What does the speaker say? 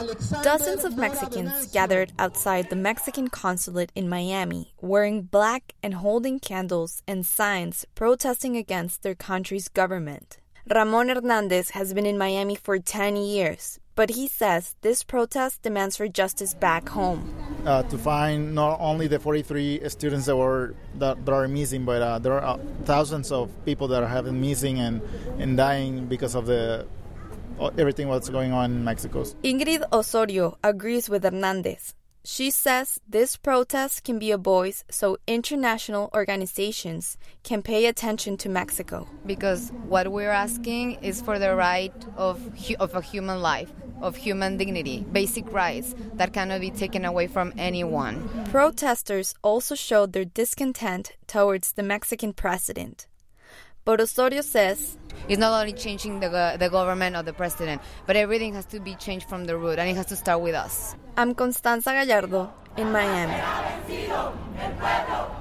Dozens of Mexicans gathered outside the Mexican consulate in Miami, wearing black and holding candles and signs protesting against their country's government. Ramon Hernandez has been in Miami for 10 years, but he says this protest demands for justice back home. To find not only the 43 students that are missing, but there are thousands of people that have been missing and dying because of everything that's going on in Mexico. Ingrid Osorio agrees with Hernandez. She says this protest can be a voice so international organizations can pay attention to Mexico. Because what we're asking is for the right of a human life, of human dignity, basic rights that cannot be taken away from anyone. Protesters also showed their discontent towards the Mexican president. But Osorio says, it's not only changing the government or the president, but everything has to be changed from the root, and it has to start with us. I'm Constanza Gallardo in Miami.